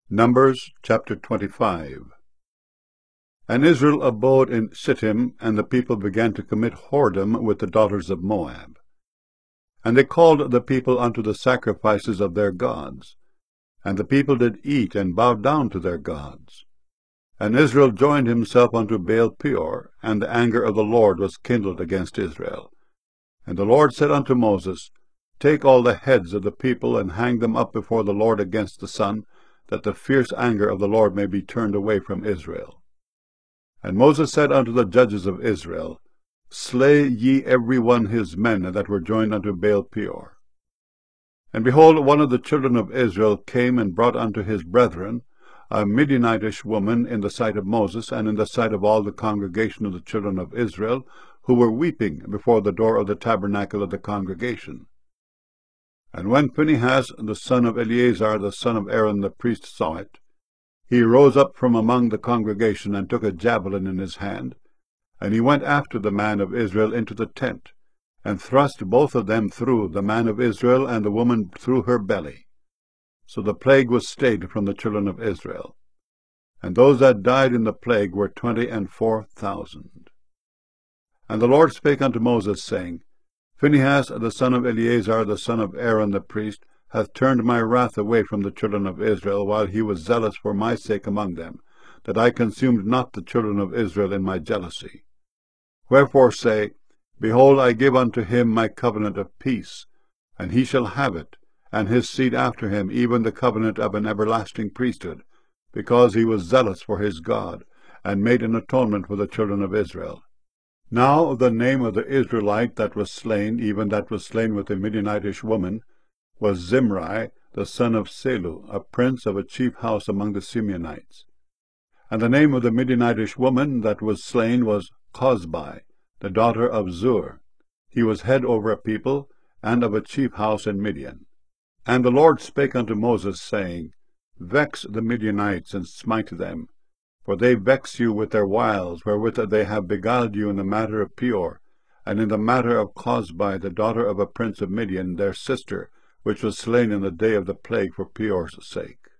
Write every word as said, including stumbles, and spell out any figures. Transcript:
Numbers chapter twenty-five. And Israel abode in Shittim, and the people began to commit whoredom with the daughters of Moab. And they called the people unto the sacrifices of their gods. And the people did eat and bow down to their gods. And Israel joined himself unto Baal Peor, and the anger of the Lord was kindled against Israel. And the Lord said unto Moses, Take all the heads of the people, and hang them up before the Lord against the sun, that the fierce anger of the Lord may be turned away from Israel. And Moses said unto the judges of Israel, Slay ye every one his men that were joined unto Baal Peor. And behold, one of the children of Israel came and brought unto his brethren a Midianitish woman in the sight of Moses, and in the sight of all the congregation of the children of Israel, who were weeping before the door of the tabernacle of the congregation. And when Phinehas the son of Eleazar the son of Aaron the priest saw it, he rose up from among the congregation, and took a javelin in his hand, and he went after the man of Israel into the tent, and thrust both of them through, the man of Israel and the woman through her belly. So the plague was stayed from the children of Israel. And those that died in the plague were twenty and four thousand. And the Lord spake unto Moses, saying, Phinehas the son of Eleazar the son of Aaron the priest hath turned my wrath away from the children of Israel, while he was zealous for my sake among them, that I consumed not the children of Israel in my jealousy. Wherefore say, Behold, I give unto him my covenant of peace, and he shall have it, and his seed after him, even the covenant of an everlasting priesthood, because he was zealous for his God, and made an atonement for the children of Israel. Now the name of the Israelite that was slain, even that was slain with a Midianitish woman, was Zimri, the son of Selu, a prince of a chief house among the Simeonites. And the name of the Midianitish woman that was slain was Cozbi, the daughter of Zur. He was head over a people, and of a chief house in Midian. And the Lord spake unto Moses, saying, Vex the Midianites, and smite them, for they vex you with their wiles, wherewith they have beguiled you in the matter of Peor, and in the matter of Cozbi, the daughter of a prince of Midian, their sister, which was slain in the day of the plague for Peor's sake.